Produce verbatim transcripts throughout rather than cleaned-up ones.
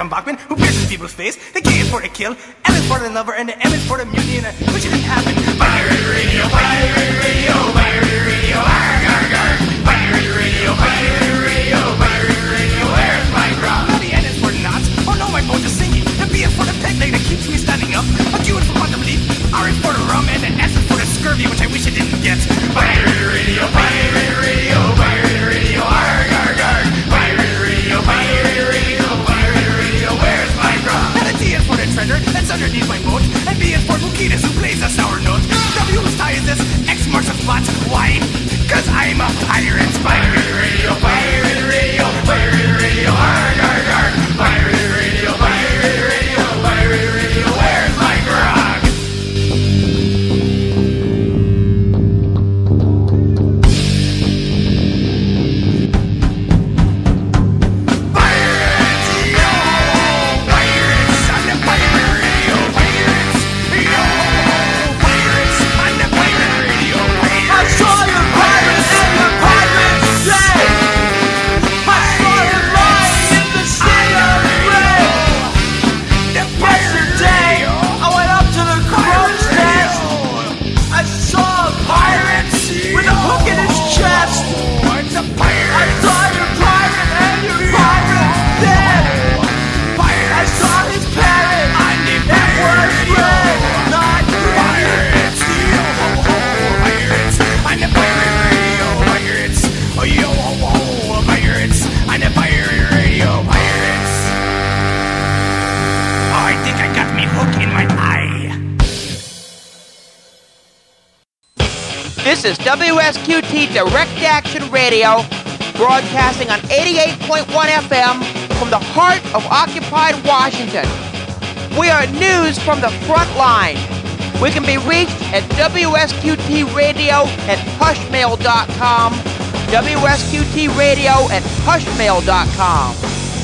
John Bachman, who pierces people's face. The K is for the kill, L is for the lover, and the M is for the mutiny, and the which didn't happen. Pirate radio, pirate radio, pirate radio, arg, arg, arg. Pirate radio, pirate radio, pirate radio, where's my grog? Now the N is for the knots, oh no, my boat is sinking. The B is for the peg leg that keeps me standing up. A Q is for quantum leap, R is for the rum, and the S is for the scurvy, which I wish I didn't get. Pirate radio, pirate radio, pirate radio, arg, arg, arg. Pirate radio, pirate radio, pirate radio, where's my grog? And the T is for the treasure that's underneath my boat, and B is for Bukitas, who plays a sour note. W whose tie is this, X marks the spot. Why? Cause I'm a pirate. Pirate radio, pirate radio, pirate radio, arg, arg, arg. Pirate radio, pirate radio, pirate radio, where's my grog? Pirates, yo! Pirates on the pirate radio, pirates, yo! Pirates on the pirate radio, pirates. I saw you pirates in the pirate day. I saw you lying in the sea of red. Yesterday, I went up to the crow's nest. I saw a pirate with a hook in his chest. It's a pirate. I saw your pirate and your pirate dead. I saw his parrot. It was red, not green. Pirates, yo ho ho, pirates. I'm the pirate radio, pirates. Oh yo ho ho, pirates. I'm the pirate radio, pirates. Oh, I think I got me hook in my eye. This is W S Q T Direct Action Radio, broadcasting on eighty-eight point one F M from the heart of occupied Washington. We are news from the front line. We can be reached at W S Q T radio at hushmail dot com, W S Q T radio at hushmail dot com.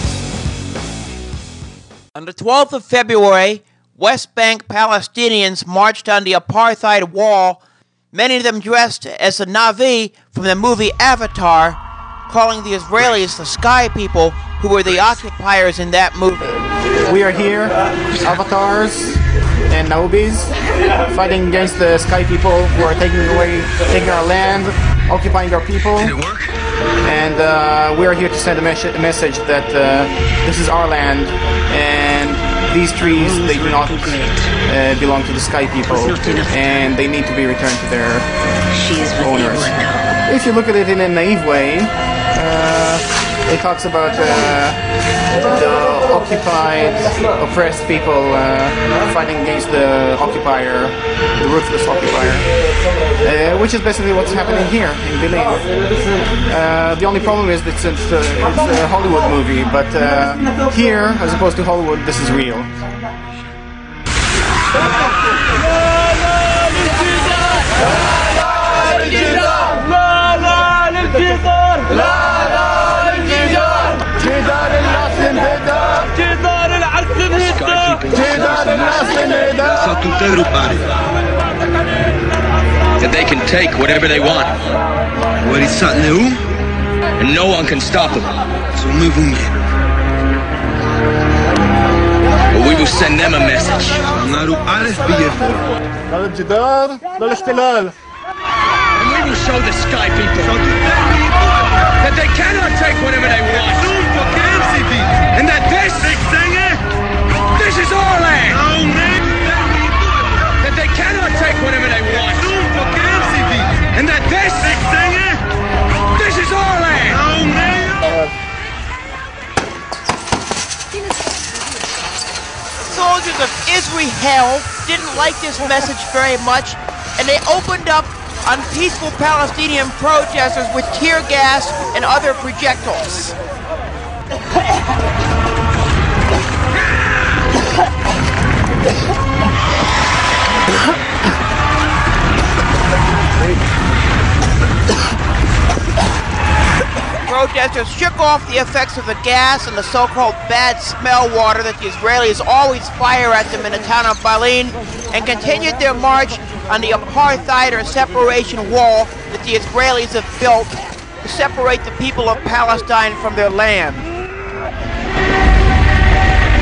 On the twelfth of February, West Bank Palestinians marched on the apartheid wall, many of them dressed as the Na'vi from the movie Avatar, calling the Israelis the Sky People, who were the occupiers in that movie. We are here, avatars and Naubis, fighting against the Sky People who are taking away, taking our land, occupying our people. Did it work? And uh, we are here to send a, mes- a message that uh, this is our land, and these trees, they do not uh, belong to the Sky People, and they need to be returned to their owners. If you look at it in a naive way, uh, it talks about uh, the occupied, oppressed people uh, fighting against the occupier, the ruthless occupier, uh, which is basically what's happening here in Berlin. Uh, the only problem is that it's, it's, uh, it's a Hollywood movie, but uh, here, as opposed to Hollywood, this is real. That they can take whatever they want. And no one can stop them. But we will send them a message. And we will show the Sky People that they cannot take whatever they want. And that this, this is our land. That they cannot take whatever they want. And that this, this is our land. Soldiers of Israel didn't like this message very much, and they opened up on peaceful Palestinian protesters with tear gas and other projectiles. Protesters shook off the effects of the gas and the so-called bad smell water that the Israelis always fire at them in the town of Berlin, and continued their march on the apartheid or separation wall that the Israelis have built to separate the people of Palestine from their land.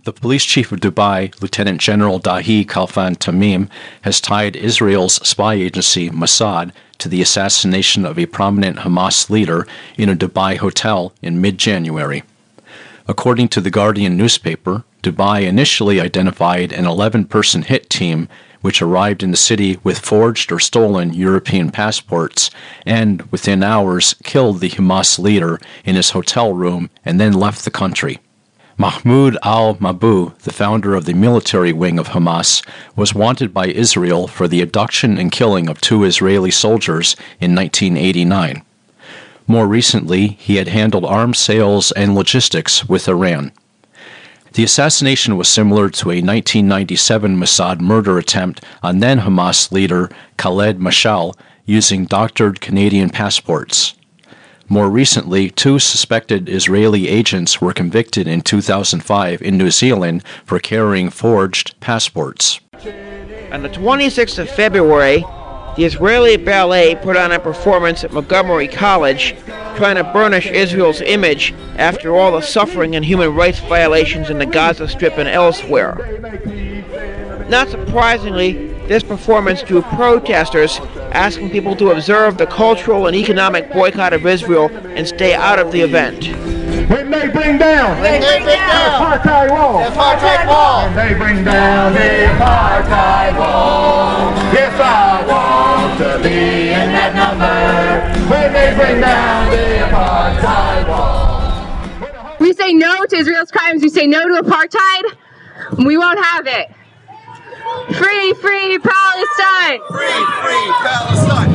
The police chief of Dubai, Lieutenant General Dahi Khalfan Tamim, has tied Israel's spy agency, Mossad, to the assassination of a prominent Hamas leader in a Dubai hotel in mid-January. According to the Guardian newspaper, Dubai initially identified an eleven-person hit team which arrived in the city with forged or stolen European passports and, within hours, killed the Hamas leader in his hotel room and then left the country. Mahmoud al-Mabou, the founder of the military wing of Hamas, was wanted by Israel for the abduction and killing of two Israeli soldiers in nineteen eighty-nine. More recently, he had handled arms sales and logistics with Iran. The assassination was similar to a nineteen ninety-seven Mossad murder attempt on then Hamas leader Khaled Mashal using doctored Canadian passports. More recently, two suspected Israeli agents were convicted in two thousand five in New Zealand for carrying forged passports. On the twenty-sixth of February, the Israeli ballet put on a performance at Montgomery College, trying to burnish Israel's image after all the suffering and human rights violations in the Gaza Strip and elsewhere. Not surprisingly, this performance drew protesters asking people to observe the cultural and economic boycott of Israel and stay out of the event. When they bring down, when they bring down the apartheid wall, the apartheid wall, when they bring down the apartheid wall, yes, I want to be in that number. When they bring down the apartheid wall. We say no to Israel's crimes. We say no to apartheid. We won't have it. Free, free Palestine. Free, free Palestine.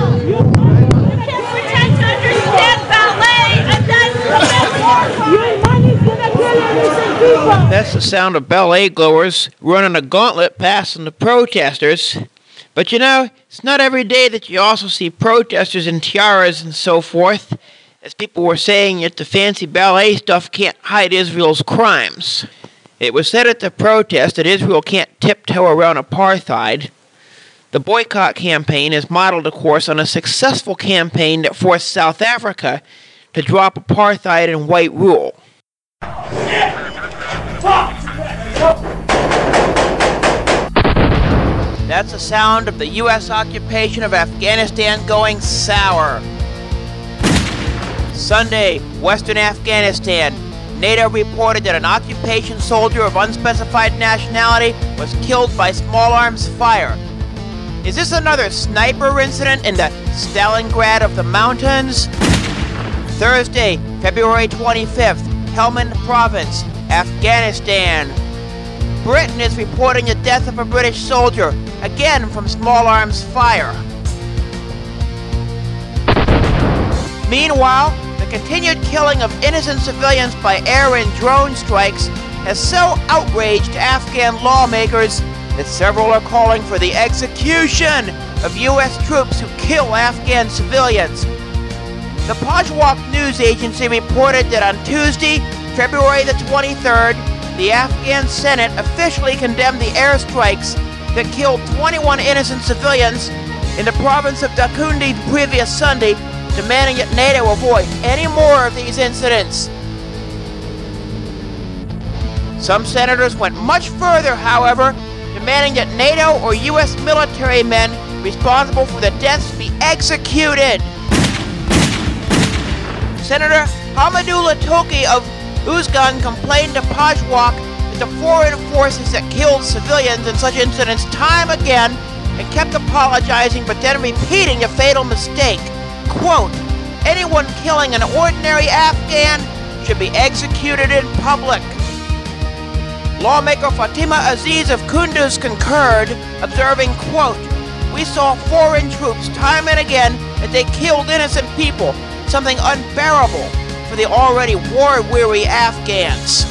Pretend to understand ballet, and that's your money's gonna kill innocent people. That's the sound of ballet goers running a gauntlet past the protesters. But you know, it's not every day that you also see protesters in tiaras and so forth. As people were saying, yet the fancy ballet stuff can't hide Israel's crimes. It was said at the protest that Israel can't tiptoe around apartheid. The boycott campaign is modeled, of course, on a successful campaign that forced South Africa to drop apartheid and white rule. That's the sound of the U S occupation of Afghanistan going sour. Sunday, Western Afghanistan. NATO reported that an occupation soldier of unspecified nationality was killed by small arms fire. Is this another sniper incident in the Stalingrad of the mountains? Thursday, February twenty-fifth, Helmand Province, Afghanistan. Britain is reporting the death of a British soldier, again from small arms fire. Meanwhile, the continued killing of innocent civilians by air and drone strikes has so outraged Afghan lawmakers that several are calling for the execution of U S troops who kill Afghan civilians. The Pajwak news agency reported that on Tuesday, February the twenty-third, the Afghan Senate officially condemned the airstrikes that killed twenty-one innocent civilians in the province of Dakundi the previous Sunday, demanding that NATO avoid any more of these incidents. Some senators went much further, however, demanding that NATO or U S military men responsible for the deaths be executed. Senator Hamadullah Toki of Uzgan complained to Pajwak that the foreign forces that killed civilians in such incidents time again and kept apologizing but then repeating the fatal mistake. Quote, anyone killing an ordinary Afghan should be executed in public. Lawmaker Fatima Aziz of Kunduz concurred, observing, quote, we saw foreign troops time and again that they killed innocent people, something unbearable for the already war-weary Afghans.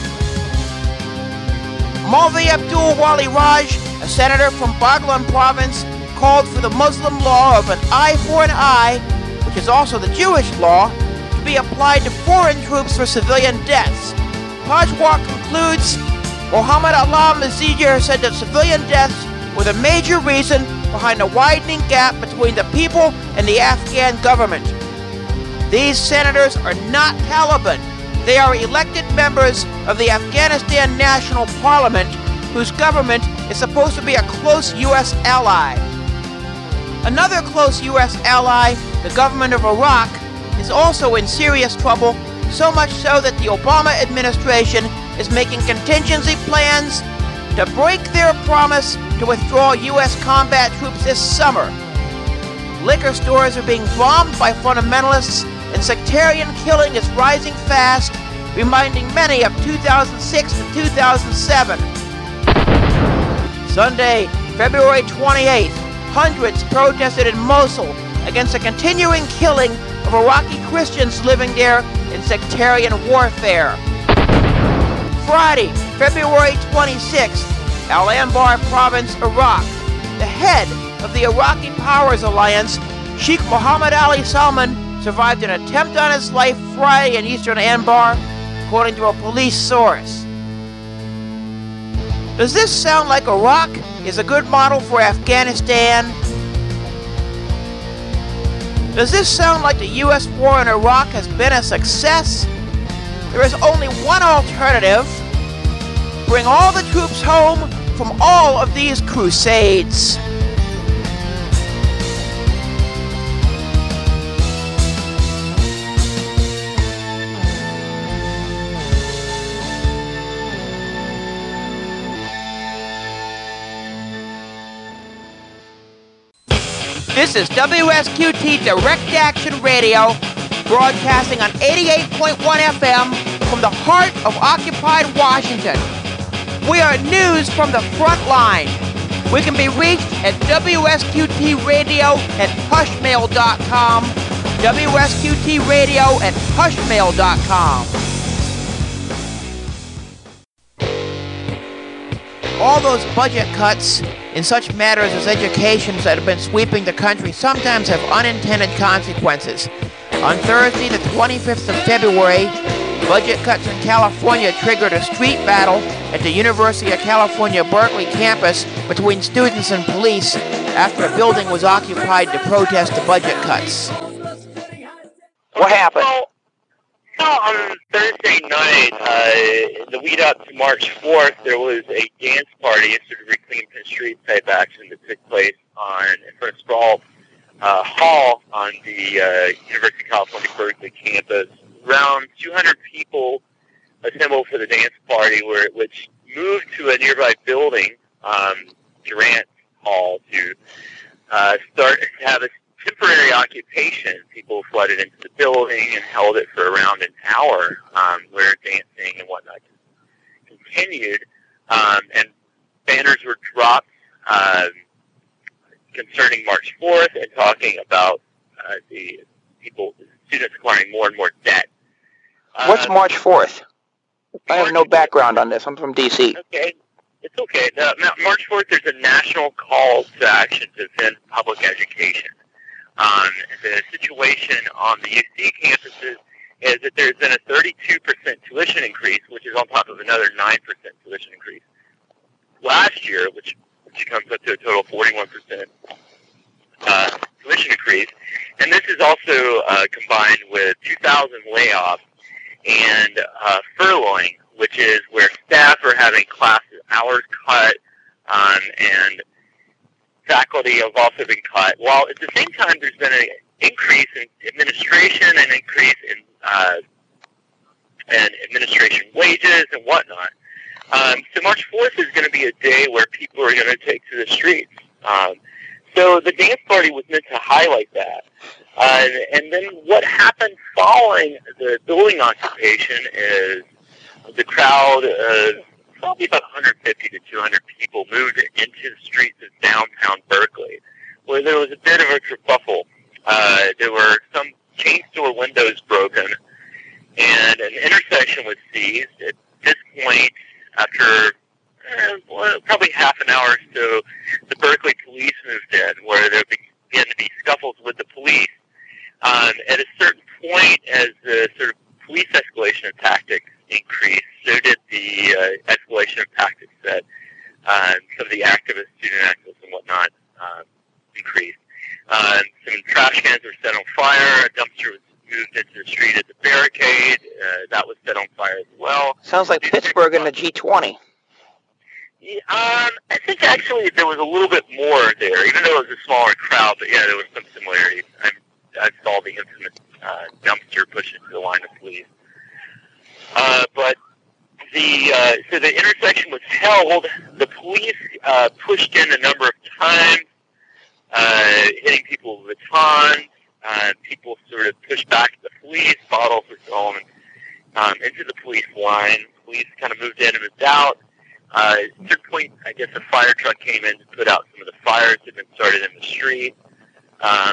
Maulvi Abdul Wali Raj, a senator from Baghlan province, called for the Muslim law of an eye for an eye, which is also the Jewish law, to be applied to foreign troops for civilian deaths. Pajwak concludes, Mohammed Allah Mazijir said that civilian deaths were the major reason behind the widening gap between the people and the Afghan government. These senators are not Taliban. They are elected members of the Afghanistan National Parliament, whose government is supposed to be a close U S ally. Another close U S ally, the government of Iraq, is also in serious trouble, so much so that the Obama administration is making contingency plans to break their promise to withdraw U S combat troops this summer. Liquor stores are being bombed by fundamentalists, and sectarian killing is rising fast, reminding many of two thousand six to two thousand seven. Sunday, February twenty-eighth, hundreds protested in Mosul against the continuing killing of Iraqi Christians living there in sectarian warfare. Friday, February twenty-sixth, Al-Anbar Province, Iraq. The head of the Iraqi Powers Alliance, Sheikh Mohammed Ali Salman, survived an attempt on his life Friday in eastern Anbar, according to a police source. Does this sound like Iraq is a good model for Afghanistan? Does this sound like the U S war in Iraq has been a success? There is only one alternative. Bring all the troops home from all of these crusades. This is W S Q T Direct Action Radio, broadcasting on eighty-eight point one F M from the heart of occupied Washington. We are news from the front line. We can be reached at W S Q T radio at pushmail dot com, W S Q T radio at pushmail dot com. All those budget cuts in such matters as education that have been sweeping the country sometimes have unintended consequences. On Thursday, the twenty-fifth of February, budget cuts in California triggered a street battle at the University of California, Berkeley campus between students and police after a building was occupied to protest the budget cuts. What happened? Well, so on Thursday night, uh, the lead up to March fourth, there was a dance party, a sort of Reclaim Penn Street type action that took place on in front of Sproul uh, Hall on the uh, University of California, Berkeley campus. Around two hundred people assembled for the dance party, where which moved to a nearby building, um, Durant Hall, to uh, start to have a temporary occupation. People flooded into the building and held it for around an hour, um, where dancing and whatnot continued, um, and banners were dropped uh, concerning March fourth and talking about uh, the people, students acquiring more and more debt. What's Uh, March fourth? I have no background on this. I'm from D C. Okay, it's okay. The, March fourth, there's a national call to action to defend public education. Um, the situation on the U C campuses is that there's been a thirty-two percent tuition increase, which is on top of another nine percent tuition increase last year, which, which comes up to a total of forty-one percent uh, tuition increase. And this is also uh, combined with two thousand layoffs and uh, furloughing, which is where staff are having class hours cut, um, and faculty have also been cut. While at the same time, there's been an increase in administration and increase in uh, and administration wages and whatnot. Um, so March fourth is going to be a day where people are going to take to the streets. Um, so the dance party was meant to highlight that. Uh, and then what happened following the building occupation is the crowd of probably about one hundred fifty to two hundred people moved into the streets of downtown Berkeley, where there was a bit of a kerfuffle. Uh, there were some chain store windows broken, and an intersection was seized. At this point, after eh, well, probably half an hour or so, the Berkeley police moved in, where there began to be scuffles with the police. Um, at a certain point, as the sort of police escalation of tactics increased, so did the uh, escalation of tactics that uh, some of the activists, student activists and whatnot, uh, increased. Uh, some trash cans were set on fire, a dumpster was moved into the street as a barricade. Uh, that was set on fire as well. Sounds like Pittsburgh in the G twenty. Yeah, um, I think actually there was a little bit more there, even though it was a smaller crowd. But yeah, there was some similarities. I, I saw the infamous uh, dumpster pushed into the line of police. Uh, but the uh, so the intersection was held. The police uh, pushed in a number of times, uh, hitting people with batons. Uh, people sort of pushed back at the police. Bottles were thrown um, into the police line. Police kind of moved in and moved out. Uh, at a certain point, I guess a fire truck came in to put out some of the fires that had been started in the street. Um,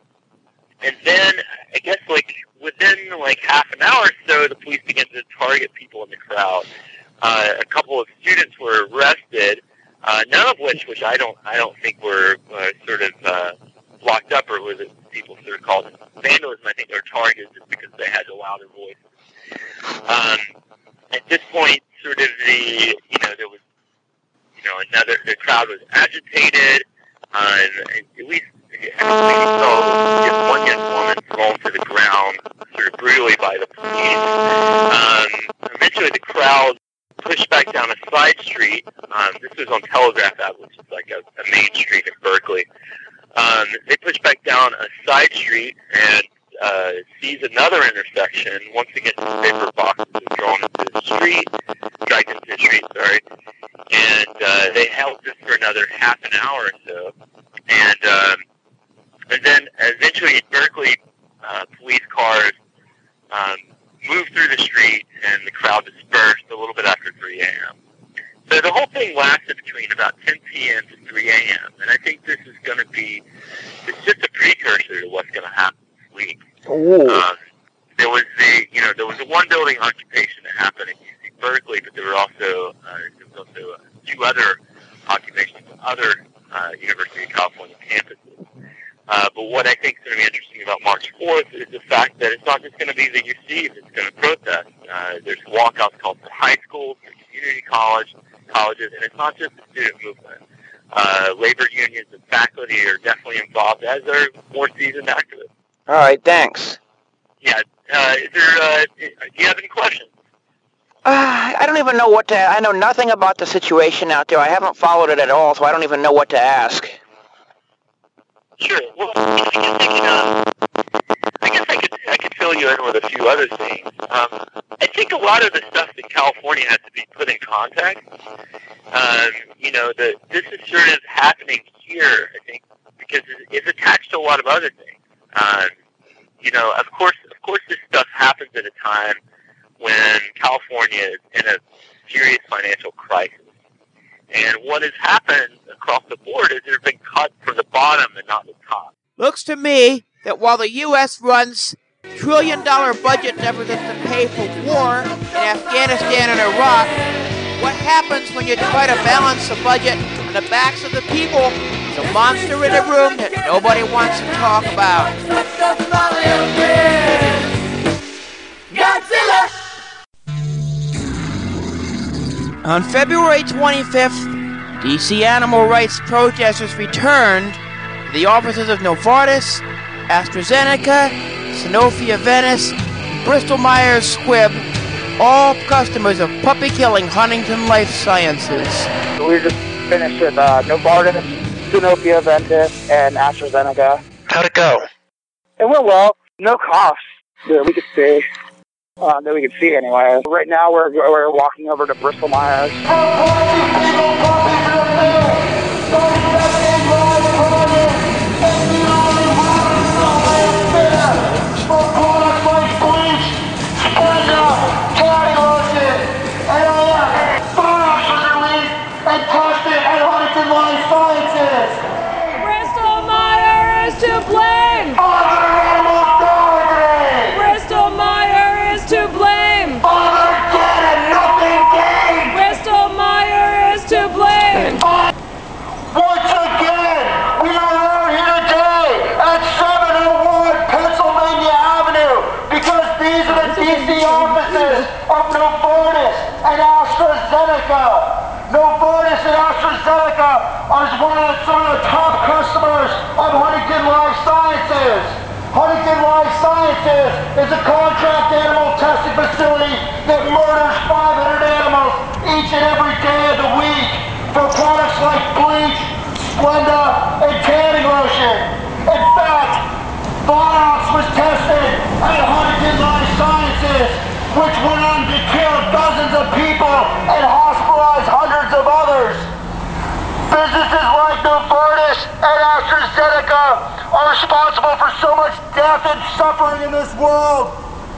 and then, I guess, like, within, like, half an hour or so, the police began to target people in the crowd. Uh, a couple of students were arrested, uh, none of which, which I don't, I don't think were uh, sort of uh, locked up, or was it people sort of called vandalism. I think they were targeted just because they had the louder voices. Um, at this point, sort of the, you know, there was, you know, another, the crowd was agitated, uh, and at least I saw one young woman thrown to the ground sort of brutally by the police. Um, eventually the crowd pushed back down a side street. Um, this was on Telegraph Avenue, which is like a, a main street in Berkeley. Um, they pushed back down a side street and uh, seized another intersection. Once again, paper boxes were thrown into the street, dragged into the street, sorry. And uh, they held this for another half an hour or so. And, um, and then eventually Berkeley uh, police cars um, moved through the street and the crowd dispersed a little bit after three a.m. So the whole thing lasted between about ten p.m. to three a.m. And I think this is going to be, it's just a precursor to what's going to happen this week. Um, there was the, you know, there was a one building occupation that happened at U C Berkeley, but there were also, uh, there was also uh, two other occupations at other uh, University of California campuses. Uh, but what I think is going to be interesting about March fourth is the fact that it's not just going to be the U C that's going to protest. Uh, there's walkouts called for high schools, for community college, colleges, and it's not just the student movement. Uh, labor unions and faculty are definitely involved, as are more seasoned activists. All right, thanks. Yeah, uh, is there, uh, do you have any questions? Uh, I don't even know what to, I know nothing about the situation out there. I haven't followed it at all, so I don't even know what to ask. Sure. Well, I guess I could, uh, I guess I could, I could fill you in with a few other things. Um, I think a lot of the stuff in California has to be put in context. Um, you know, the, this is sort of happening here, I think, because it's attached to a lot of other things. Um, you know, of course, of course, this stuff happens at a time when California is in a serious financial crisis. And what has happened across the board is there have been cuts from the bottom and not the top. Looks to me that while the U S runs trillion dollar budget deficits to pay for war in Afghanistan and Iraq, what happens when you try to balance the budget on the backs of the people is a monster in a room that nobody wants to talk about. Godzilla! On February twenty-fifth, D C animal rights protesters returned to the offices of Novartis, AstraZeneca, Sanofi Aventis, Bristol Myers Squibb, all customers of puppy-killing Huntington Life Sciences. We just finished with uh, Novartis, Sanofi Aventis, and AstraZeneca. How'd it go? It went well. No coughs that we could see. Uh, that we could see anyway. Right now we're we're walking over to Bristol Myers. Bristol Myers to blame! Bristol Myers to blame! Bristol Myers to blame! Once again, we are out here today at seven oh one Pennsylvania Avenue because these are the D C offices of Novartis and AstraZeneca. Novartis and AstraZeneca are one of some of the top customers of Huntington Life Sciences. Huntington Life Sciences is a contract animal testing facility that murders five hundred animals each and every day of the week for products like bleach, Splenda, and tanning lotion. In fact, Vioxx was tested at Huntington Life Sciences, which went on to kill dozens of people and hospitalize hundreds of others. Businesses like Novartis and AstraZeneca are responsible for so much death and suffering in this world.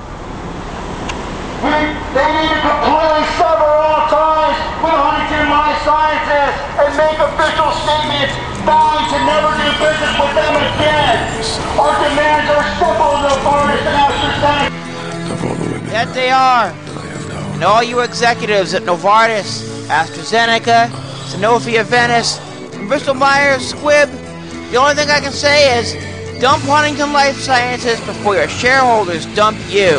We, they need to completely sever all ties with Huntington Life Sciences and make official statements vowing to never do business with them again. Our demands are simple, Novartis and AstraZeneca. That they are. And all you executives at Novartis, AstraZeneca, Sanofi Aventis, and Bristol Myers Squibb, the only thing I can say is dump Huntington Life Sciences before your shareholders dump you.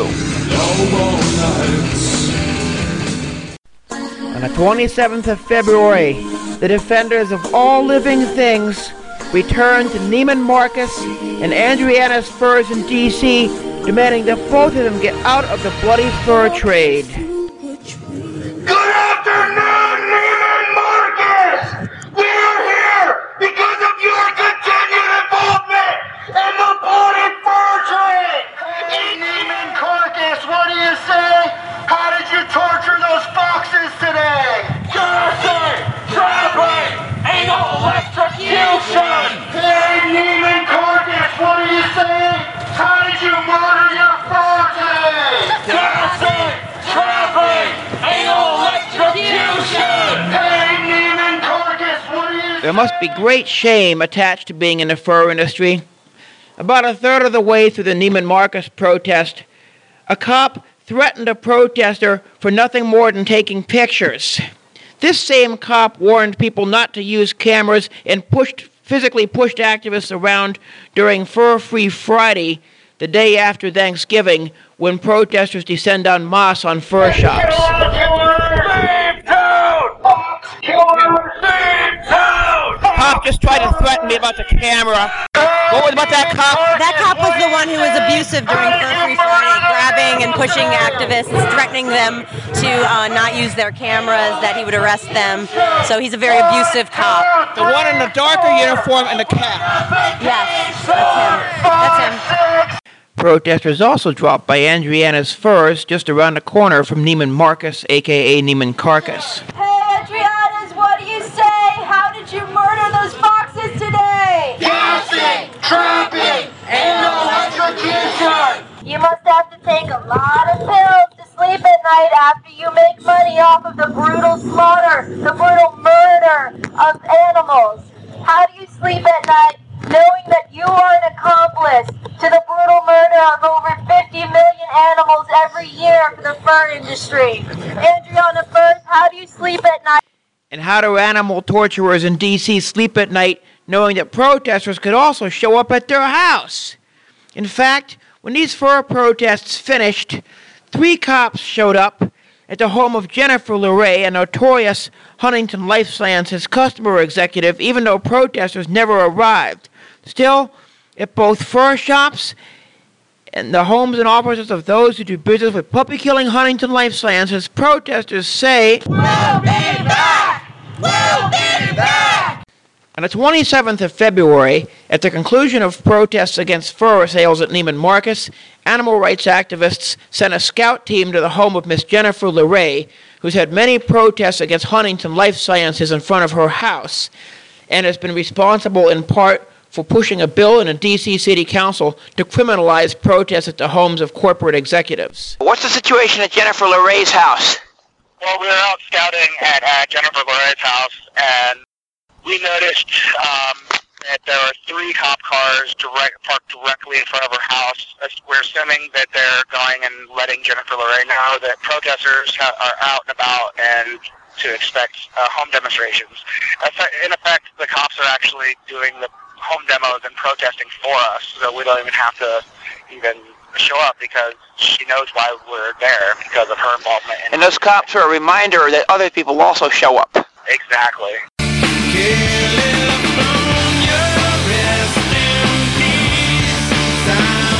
On the twenty-seventh of February, the defenders of all living things returned to Neiman Marcus and Adriana's Furs in D C, demanding that both of them get out of the bloody fur trade. Good afternoon, Neiman Marcus! We are here because of your continued involvement in the bloody fur trade! Hey, Neiman Marcus, what do you say? How did you torture those foxes today? Cursing, trapping, anal electrocution! Hey, Neiman Marcus, what do you say? How did you murder your fur today? Cursing, trapping, anal electrocution! Hey, Neiman Marcus, what do you say? There must be great shame attached to being in the fur industry. About a third of the way through the Neiman Marcus protest, a cop threatened a protester for nothing more than taking pictures. This same cop warned people not to use cameras and pushed, physically pushed activists around during Fur Free Friday, the day after Thanksgiving, when protesters descend en masse on fur shops. Cop just tried to threaten me about the camera. What was about that cop? That cop was the one who was abusive during Fur Free Friday, grabbing and pushing activists, threatening them to uh, not use their cameras, that he would arrest them. So he's a very abusive cop. The one in the darker uniform and the cap. Yes, that's him. That's him. Protesters also dropped by Adriana's Furs just around the corner from Neiman Marcus, a k a. Neiman Carcass. Hey, Adriana's, what do you say? How did you murder those foxes today? Gassing, trapping, anal electrocution! You must have to take a lot of pills to sleep at night after you make money off of the brutal slaughter, the brutal murder of animals. How do you sleep at night knowing that you are an accomplice to the brutal murder of over fifty million animals every year for the fur industry? Adriana Furs, how do you sleep at night? And how do animal torturers in D C sleep at night knowing that protesters could also show up at their house? In fact, when these fur protests finished, three cops showed up at the home of Jennifer LeRae, a notorious Huntington Life Sciences customer executive, even though protesters never arrived. Still, at both fur shops and the homes and offices of those who do business with puppy-killing Huntington Life Sciences, protesters say, We'll be back! We'll be back! On the twenty-seventh of February, at the conclusion of protests against fur sales at Neiman Marcus, animal rights activists sent a scout team to the home of Miss Jennifer LeRae, who's had many protests against Huntington Life Sciences in front of her house, and has been responsible in part for pushing a bill in the D C City Council to criminalize protests at the homes of corporate executives. What's the situation at Jennifer LeRae's house? Well, we were out scouting at, at Jennifer LeRae's house, and we noticed um, that there are three cop cars direct, parked directly in front of her house. We're assuming that they're going and letting Jennifer LeRae know that protesters ha- are out and about and to expect uh, home demonstrations. In effect, the cops are actually doing the home demos and protesting for us, so we don't even have to even show up because she knows why we're there because of her involvement. In and those cops are a reminder that other people also show up. Exactly. California, rest in peace.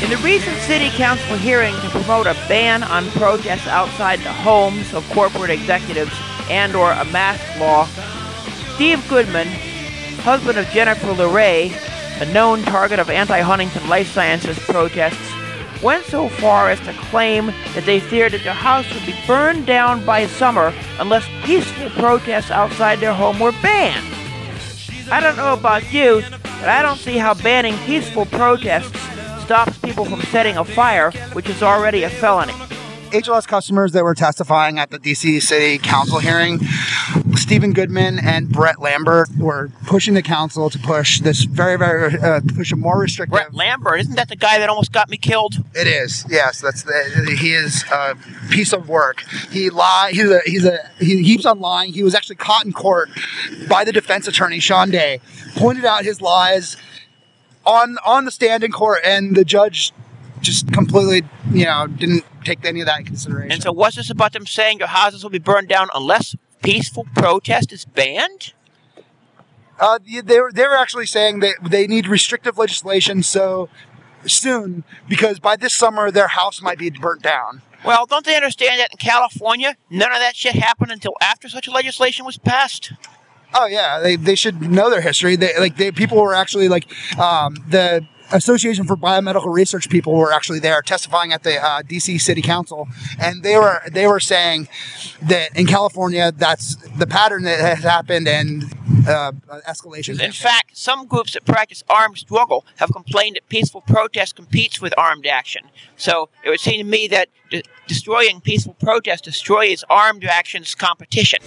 In the recent city council hearing to promote a ban on protests outside the homes of corporate executives and or a mask law, Steve Goodman, husband of Jennifer LeRae, a known target of anti-Huntington Life Sciences protests, went so far as to claim that they feared that their house would be burned down by summer unless peaceful protests outside their home were banned. I don't know about you, but I don't see how banning peaceful protests stops people from setting a fire, which is already a felony. H L S customers that were testifying at the D C City Council hearing, Stephen Goodman and Brett Lambert were pushing the council to push this very, very, uh, push a more restrictive... Brett Lambert, isn't that the guy that almost got me killed? It is, yes. That's the, he is a piece of work. He lie. He's a, he's a, he keeps on lying. He was actually caught in court by the defense attorney, Sean Day, pointed out his lies on, on the stand in court, and the judge just completely, you know, didn't take any of that in consideration. And so what's this about them saying your houses will be burned down unless peaceful protest is banned? Uh, they were, they were actually saying that they need restrictive legislation so soon because by this summer their house might be burnt down. Well, don't they understand that in California, none of that shit happened until after such a legislation was passed? Oh yeah, they they should know their history. They like they people were actually like um, the Association for Biomedical Research people were actually there testifying at the uh, D C City Council, and they were they were saying that in California that's the pattern that has happened and uh, escalation. In fact, some groups that practice armed struggle have complained that peaceful protest competes with armed action. So it would seem to me that de- destroying peaceful protest destroys armed action's competition.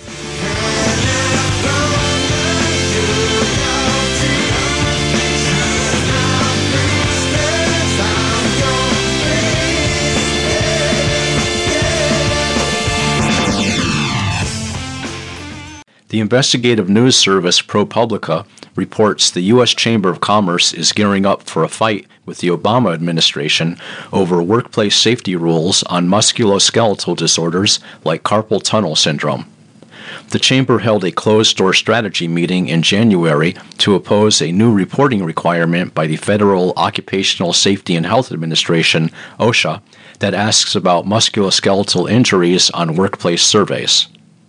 The investigative news service ProPublica reports the U S Chamber of Commerce is gearing up for a fight with the Obama administration over workplace safety rules on musculoskeletal disorders like carpal tunnel syndrome. The Chamber held a closed-door strategy meeting in January to oppose a new reporting requirement by the Federal Occupational Safety and Health Administration, OSHA, that asks about musculoskeletal injuries on workplace surveys.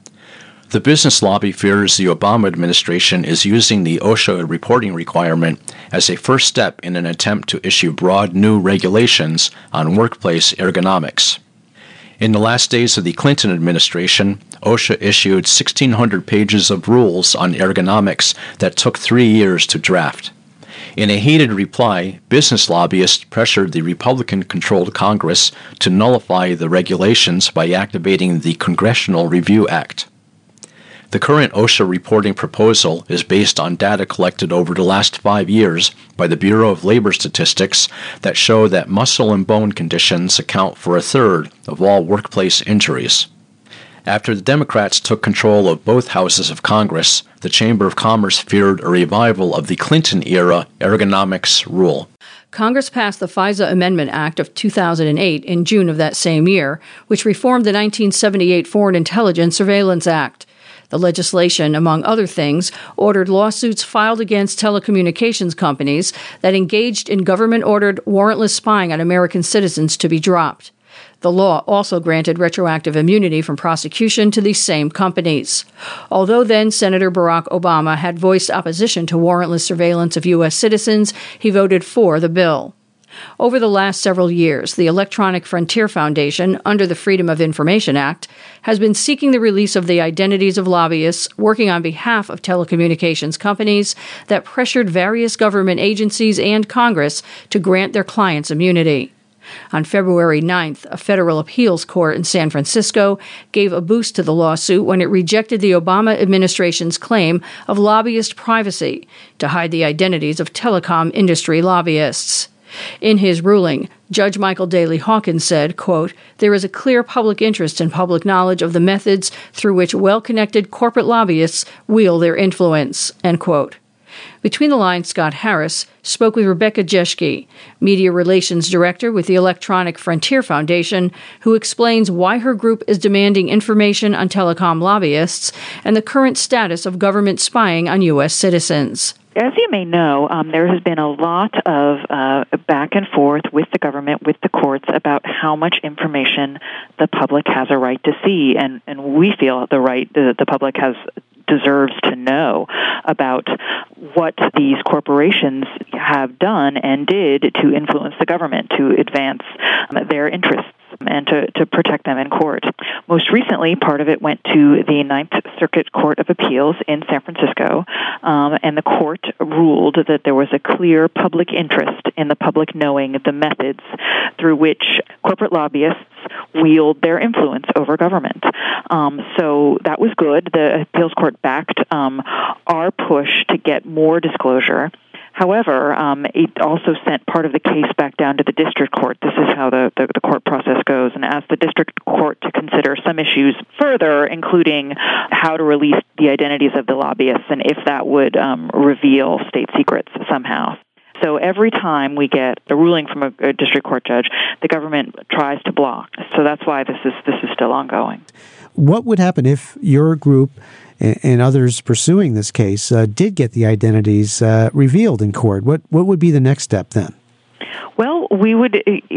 The business lobby fears the Obama administration is using the OSHA reporting requirement as a first step in an attempt to issue broad new regulations on workplace ergonomics. In the last days of the Clinton administration, OSHA issued sixteen hundred pages of rules on ergonomics that took three years to draft. In a heated reply, business lobbyists pressured the Republican-controlled Congress to nullify the regulations by activating the Congressional Review Act. The current OSHA reporting proposal is based on data collected over the last five years by the Bureau of Labor Statistics that show that muscle and bone conditions account for a third of all workplace injuries. After the Democrats took control of both houses of Congress, the Chamber of Commerce feared a revival of the Clinton-era ergonomics rule. Congress passed the FISA Amendment Act of two thousand eight in June of that same year, which reformed the nineteen seventy-eight Foreign Intelligence Surveillance Act. The legislation, among other things, ordered lawsuits filed against telecommunications companies that engaged in government-ordered warrantless spying on American citizens to be dropped. The law also granted retroactive immunity from prosecution to these same companies. Although then Senator Barack Obama had voiced opposition to warrantless surveillance of U S citizens, he voted for the bill. Over the last several years, the Electronic Frontier Foundation, under the Freedom of Information Act, has been seeking the release of the identities of lobbyists working on behalf of telecommunications companies that pressured various government agencies and Congress to grant their clients immunity. On February ninth, a federal appeals court in San Francisco gave a boost to the lawsuit when it rejected the Obama administration's claim of lobbyist privacy to hide the identities of telecom industry lobbyists. In his ruling, Judge Michael Daley Hawkins said, quote, "There is a clear public interest in public knowledge of the methods through which well-connected corporate lobbyists wield their influence," end quote. Between the lines, Scott Harris spoke with Rebecca Jeschke, Media Relations Director with the Electronic Frontier Foundation, who explains why her group is demanding information on telecom lobbyists and the current status of government spying on U S citizens. As you may know, um, there has been a lot of uh, back and forth with the government, with the courts, about how much information the public has a right to see, and, and we feel the right the, the public has deserves to know about what these corporations have done and did to influence the government, to advance um, their interests, and to, to protect them in court. Most recently, part of it went to the Ninth Circuit Court of Appeals in San Francisco, um, and the court ruled that there was a clear public interest in the public knowing the methods through which corporate lobbyists wield their influence over government. Um, so that was good. The appeals court backed um, our push to get more disclosure. However, um, it also sent part of the case back down to the district court. This is how the, the, the court process goes, and asked the district court to consider some issues further, including how to release the identities of the lobbyists and if that would um, reveal state secrets somehow. So every time we get a ruling from a, a district court judge, the government tries to block. So that's why this is this is still ongoing. What would happen if your group and others pursuing this case uh, did get the identities uh, revealed in court? What what would be the next step then? Well, we would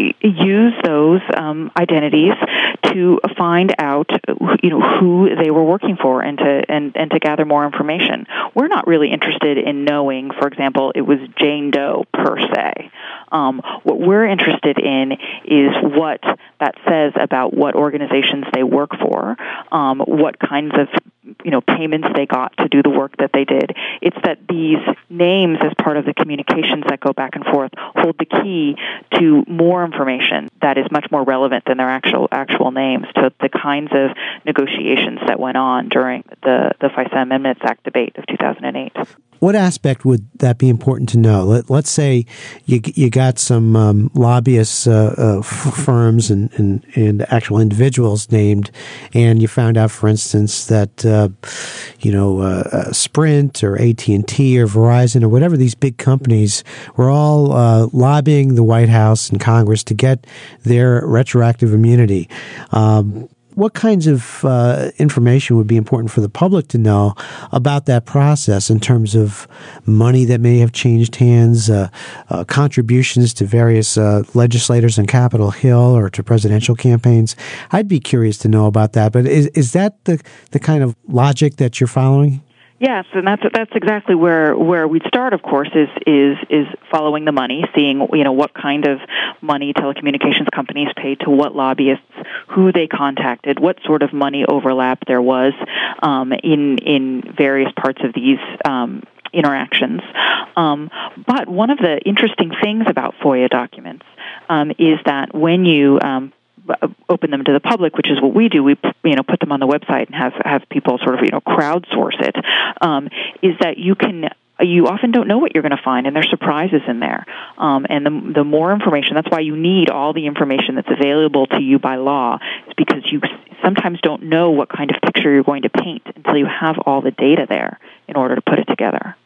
use those um, identities to find out, you know, who they were working for, and to and, and to gather more information. We're not really interested in knowing, for example, it was Jane Doe per se. Um, what we're interested in is what that says about what organizations they work for, um, what kinds of you know payments they got to do the work that they did. It's that these names, as part of the communications that go back and forth, hold the key to more information that is much more relevant than their actual actual names, to the kinds of negotiations that went on during the, the FISA Amendments Act debate of two thousand eight. What aspect would that be important to know? Let, let's say you you got some um, lobbyists, uh, uh, f- firms and, and, and actual individuals named, and you found out, for instance, that uh, you know uh, uh, Sprint or A T and T or Verizon or whatever these big companies were all uh, lobbying the White House and Congress to get their retroactive immunity. Um, What kinds of uh, information would be important for the public to know about that process in terms of money that may have changed hands, uh, uh, contributions to various uh, legislators on Capitol Hill or to presidential campaigns? I'd be curious to know about that. But is is that the, the kind of logic that you're following? Yes, and that's that's exactly where where we'd start. Of course, is is is following the money, seeing you know what kind of money telecommunications companies paid to what lobbyists, who they contacted, what sort of money overlap there was um, in in various parts of these um, interactions. Um, but one of the interesting things about FOIA documents um, is that when you um, open them to the public, which is what we do. We, you know, put them on the website and have, have people sort of, you know, crowdsource it, um, is that you can, you often don't know what you're going to find, and there's surprises in there. Um, and the, the more information, that's why you need all the information that's available to you by law, is because you sometimes don't know what kind of picture you're going to paint until you have all the data there in order to put it together.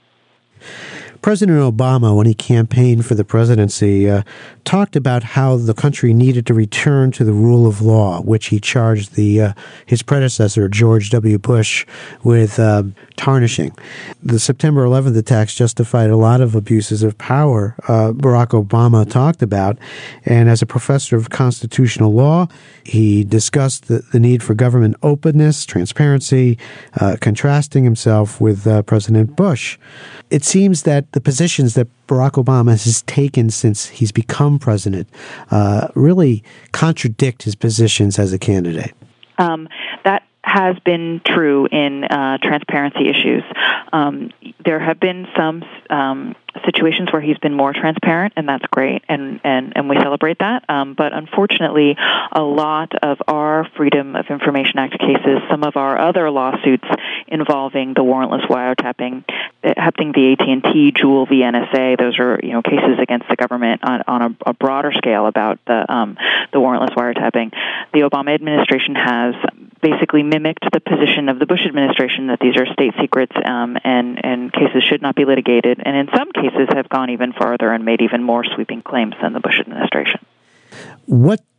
President Obama, when he campaigned for the presidency, uh, talked about how the country needed to return to the rule of law, which he charged the uh, his predecessor, George W. Bush, with uh, tarnishing. The September eleventh attacks justified a lot of abuses of power uh, Barack Obama talked about, and as a professor of constitutional law, he discussed the, the need for government openness, transparency, uh, contrasting himself with uh, President Bush. It seems that the positions that Barack Obama has taken since he's become president uh, really contradict his positions as a candidate. Um, that has been true in uh, transparency issues. Um, there have been some um, situations where he's been more transparent, and that's great, and, and, and we celebrate that. Um, but unfortunately, a lot of our Freedom of Information Act cases, some of our other lawsuits involving the warrantless wiretapping, happening the A T and T, Juul v. N S A, those are you know cases against the government on, on a, a broader scale about the um, the warrantless wiretapping. The Obama administration has basically mimicked the position of the Bush administration that these are state secrets um, and, and cases should not be litigated, and in some cases have gone even farther and made even more sweeping claims than the Bush administration. What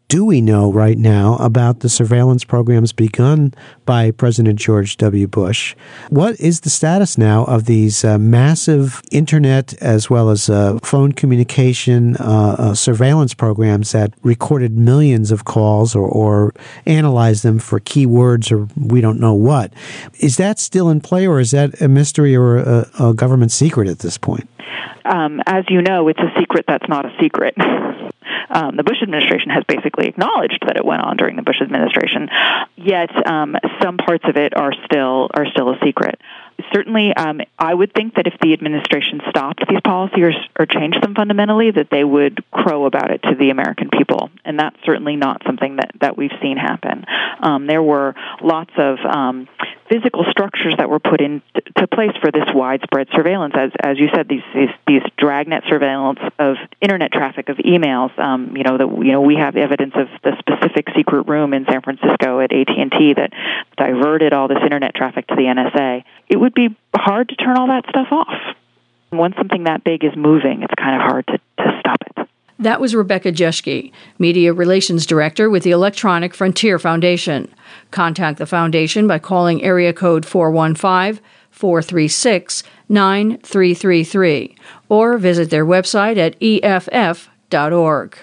do we know right now about the surveillance programs begun by President George W. Bush? What is the status now of these uh, massive internet as well as uh, phone communication uh, uh, surveillance programs that recorded millions of calls or, or analyzed them for keywords or we don't know what? Is that still in play, or is that a mystery or a, a government secret at this point? Um, as you know, it's a secret that's not a secret. Um, the Bush administration has basically acknowledged that it went on during the Bush administration, yet um, some parts of it are still are still a secret. Certainly, um, I would think that if the administration stopped these policies or, or changed them fundamentally, that they would crow about it to the American people, and that's certainly not something that, that we've seen happen. Um, there were lots of um, physical structures that were put into place for this widespread surveillance. As as you said, these these, these dragnet surveillance of internet traffic, of emails. Um, you know that you know we have evidence of the specific secret room in San Francisco at A T and T that diverted all this internet traffic to the N S A. It would be hard to turn all that stuff off. Once something that big is moving, it's kind of hard to, to stop it. That was Rebecca Jeschke, Media Relations Director with the Electronic Frontier Foundation. Contact the foundation by calling area code four one five, four three six, nine three three three or visit their website at E F F dot org.